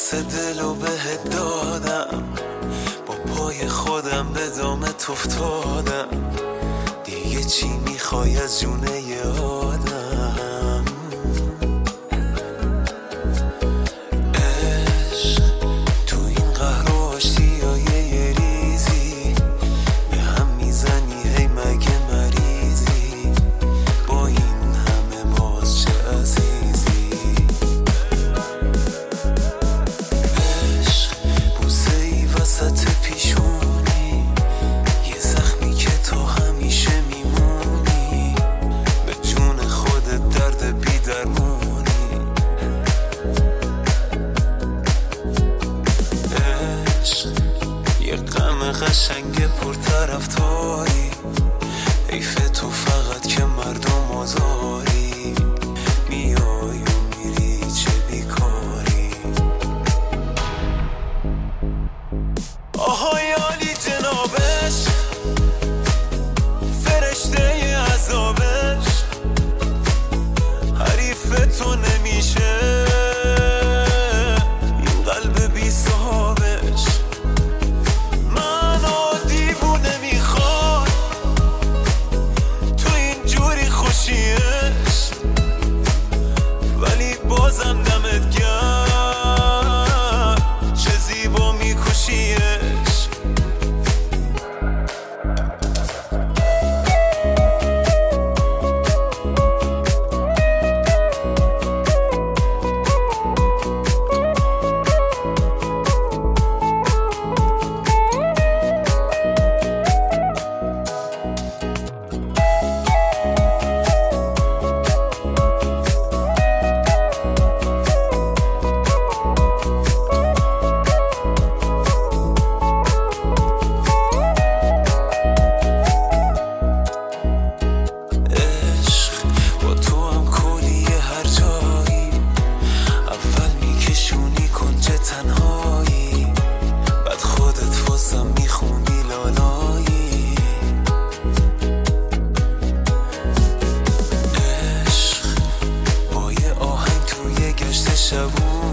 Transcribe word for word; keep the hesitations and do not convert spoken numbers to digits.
دست دلو بهت دادم، با پای خودم به دامت افتادم، دیگه چی میخوای از جونه ی آدم؟ عشق تو این قهر و آشتیای یه ریزی به هم میزنی، هی مگه مریضی؟ با این همه باز چه عزیزی؟ عشق بوسه ای وسط پیشونی، یه زخمی که تو همیشه میمونی، به جون خودت درد بی درمونی. عشق یه غم قشنگ پرطرفداری، حیف تو فقط که مردم آزاری، میای و میری چه بیکاری. آهای عالی جنابش، فرشته عذابش، حریف تو نمیشه این قلب بی صاحبش. منو دیوونه میخواد تو اینجوری خوشیش، ولی بازم دمت گرم چه زیبا میکشیش. شبون